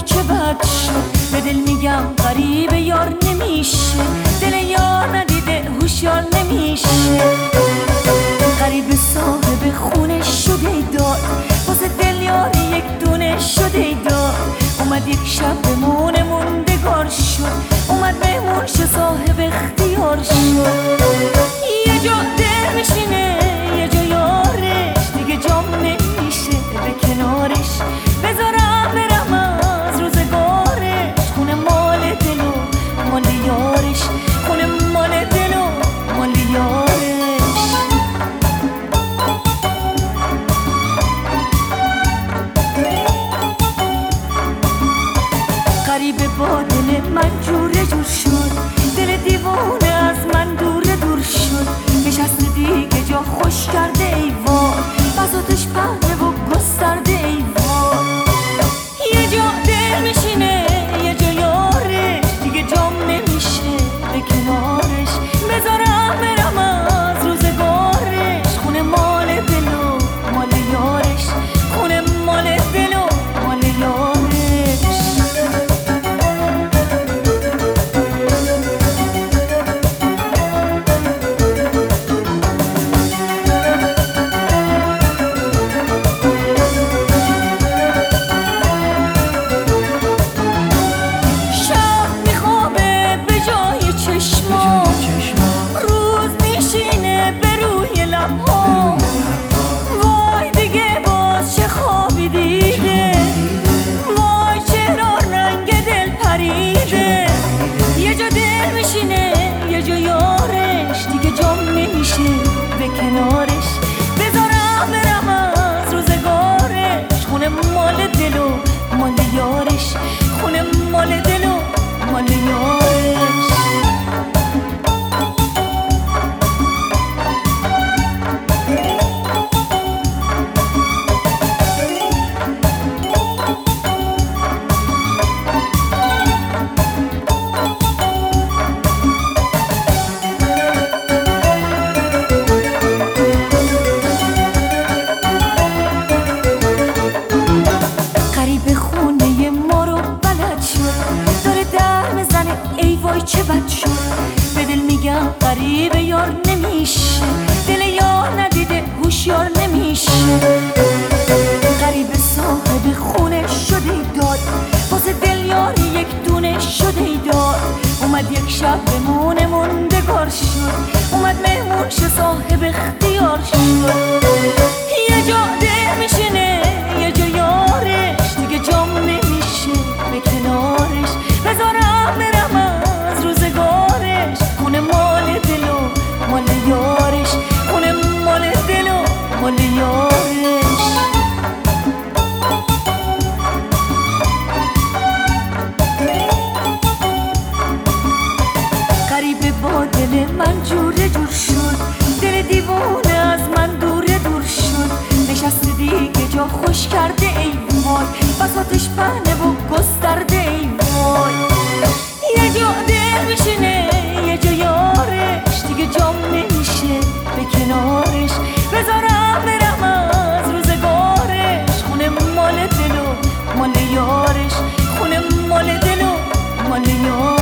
وای چه بد شد. به دل میگم غریب یار نمیشه، دل یار ندیده هوشیار نمیشه. غریب صاحب خونه شده داد، واسه دل یار یک دونه شده داد. اومد یک شب بمونه موندگار شد، اومد مهمون شه صاحب اختیار شد. یه جا دل میشینه یه جا یارش، دیگه جام نمیشه به کنارش. بذارم برم از روزگارش، خونه مال دل و مال یارش، خونه مال دل و مال یارش. غریب با دل من جوره جور شد، دل دیوونه از من دوره دور شد. نشسته دیگه جا خوش کرده ایوان، بساطش پهنه و گسترده ایوان. یه جا دل میشینه یه جا یارش، دیگه جام نمیشه به کنارش. بذارم برم از روزگارش، خونه مال دل و مال یارش، خونه مال دل و مال یارش. وای دیگه باز چه خوابی دیده، وای چرا رنگ دل پریده. یه جا دل میشینه یه جا یارش، دیگه جام نمیشه به کنارش. بذارم برم از روزگارش، خونه مال دل و مال یارش، خونه مال دل و مال یارش. وای چه بد شد. به دل میگم غریب یار نمیشه، دل یار ندیده هوشیار نمیشه. غریب صاحب خونه شده داد، واسه دل یار یک دونه شده داد. اومد یک شب بمونه موندگار شد، اومد مهمون شه صاحب اختیار شد. یه جا دل میشینه یه جا یارش، دیگه جام نمیشه به کنارش. بذارم برم از روزگارش، خونه مال دل و مال یارش، خونه مال دل و مال یارش. غریب با دل من جوره جور شد، دل دیوونه از من دوره دور شد. نشسته دیگه جا خوش کرده ایوان، بساطش پهنه و